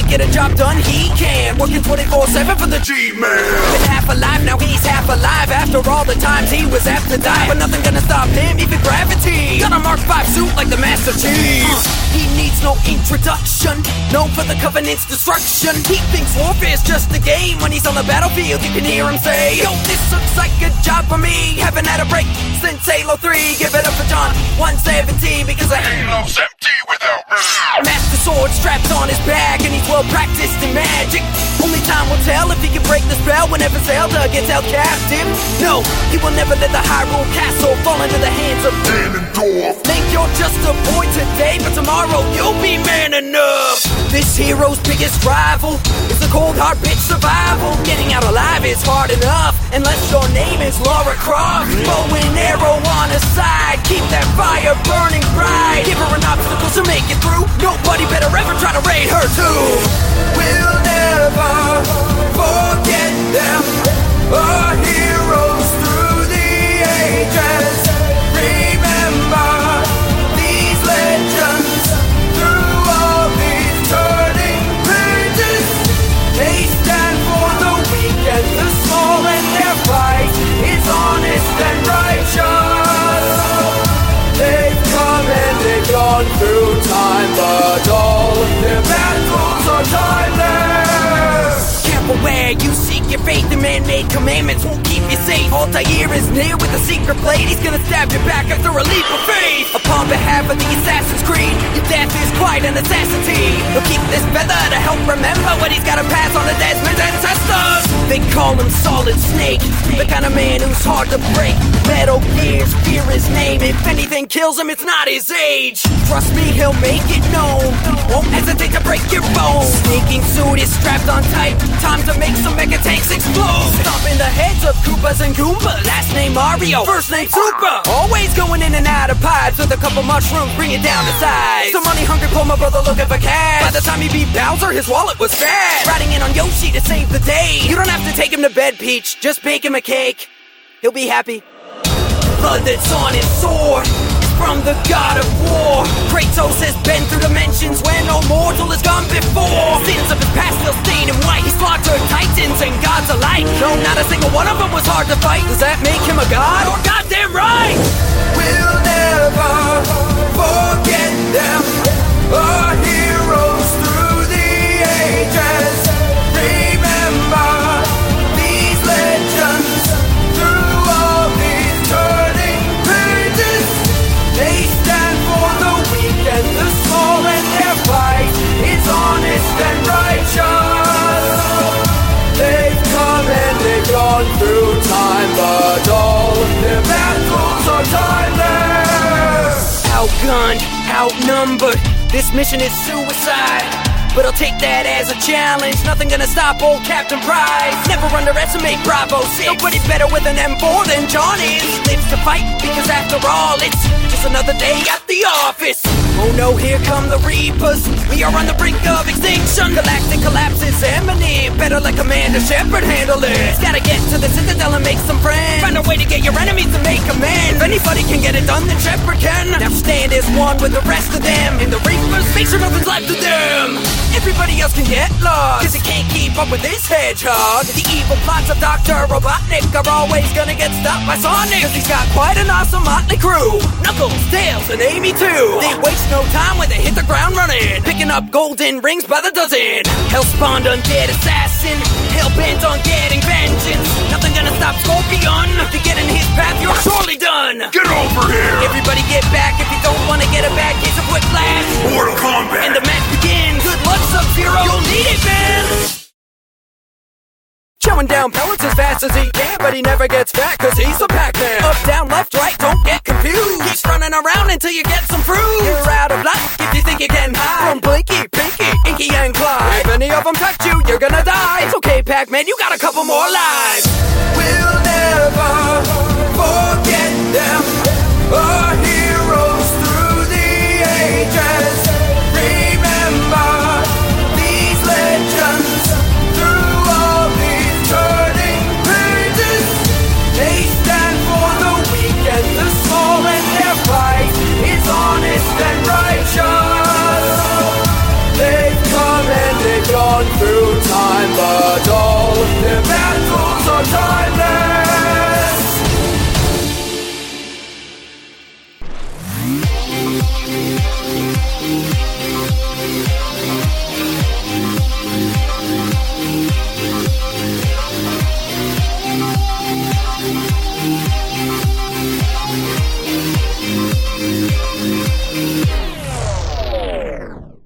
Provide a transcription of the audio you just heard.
get a job done, he can. Working 24/7 for the G-Man. Been half alive, now he's half alive. After all the times he was apt to die, but nothing gonna stop him, even gravity. Got a Mark 5 suit like the Master Chief. He needs no introduction, known for the Covenant's destruction. He thinks warfare's just a game. When he's on the battlefield, you can hear him say, yo, this looks like a job for me. Haven't had a break since Halo 3. Give it up for John 117, because Halo's empty without me. Master sword strapped on his back, and he's well practiced in magic. Only time will tell if he can break the spell whenever Zelda gets held captive. No, he will never let the Hyrule Castle fall into the hands of Ganondorf. Think you're just a boy today, but tomorrow you'll be man enough. This hero's biggest rival is the cold hard bitch survival. Getting out alive is hard enough, unless your name is Lara Croft. Bow and arrow on her side, keep that fire burning bright. Give her an obstacle to make it through. Nobody better ever try to raid her too. We'll never forget them, our heroes through the ages. Remember these legends through all these turning pages. They stand for the weak and the small, and their fight is honest and righteous. They've come and they've gone through time, but all of their battles are timeless. Careful where you seek your faith, and man-made commandments won't keep you safe. Altair is near with a secret blade. He's gonna stab your back after a leap of faith. Upon behalf of the Assassin's Creed, your death is quite an necessity. He'll keep this feather to help remember what he's gotta pass on to Desmond's ancestors. They call him Solid Snake, the kind of man who's hard to break. Metal Gears fear his name. If anything kills him, it's not his age. Trust me, he'll make it known. Won't hesitate to break your bones. Sneaking suit is strapped on tight. Time to make some mega tanks explode. Stomping the heads of Koopas and Goombas. Last name Mario, first name Super. Always going in and out of pipes with a couple mushrooms, bring it down to size. The money hungry poor my brother looking for cash. By the time he beat Bowser, his wallet was fat. Riding in on Yoshi to save the day. You don't have to take him to bed, Peach. Just bake him a cake. He'll be happy. Blood that's on his sword from the god of war. Kratos has been through dimensions where no mortal has gone before. Sins of his past still stain him white. He slaughtered titans and gods alike. No, not a single one of them was hard to fight. Does that make him a god? You're goddamn right! We'll never forget them, our heroes through the ages. Remember these legends through all these turning pages. They stand for the weak and the small, and their fight is honest and righteous. They've come and they've gone through time, but all of their battles are timeless. Outgunned, outnumbered, this mission is suicide. But I'll take that as a challenge. Nothing gonna stop old Captain Price. Never underestimate Bravo 6. Nobody better with an M4 than John is. He lives to fight because after all it's just another day at the office. Oh no, here come the Reapers. We are on the brink of extinction. Galactic collapse is imminent. Better let Commander Shepard handle it. Gotta get to the Citadel and make some friends. Find a way to get your enemies to make amends. If anybody can get it done, then Shepard can. Now stand as one with the rest of them. And the Reapers, make sure nothing's left of them. Everybody else can get lost, cause he can't keep up with this hedgehog. The evil plots of Dr. Robotnik are always gonna get stopped by Sonic, cause he's got quite an awesome motley crew. Knuckles, Tails, and Amy too. They waste no time when they hit the ground running, picking up golden rings by the dozen. Hellspawn undead assassin, hell-bent on getting vengeance. Nothing gonna stop Scorpion. If you get in his path, you're surely done. Get over here! Everybody get back if you don't wanna get a bad case of whiplash. Mortal Kombat! And the match begins. Good luck, Sub-Zero. You'll need it, man! Chowing down pellets as fast as he can, but he never gets fat cause he's a Pac-Man. Up, down, left, right, don't get confused. Keeps running around until you get some fruit. You're out of luck if you think you can hide from Blinky, Pinky, Inky, and Clyde. If any of them touch you, you're gonna die. It's okay, Pac-Man, you got a couple more lives. We'll never forget them, our heroes through the ages.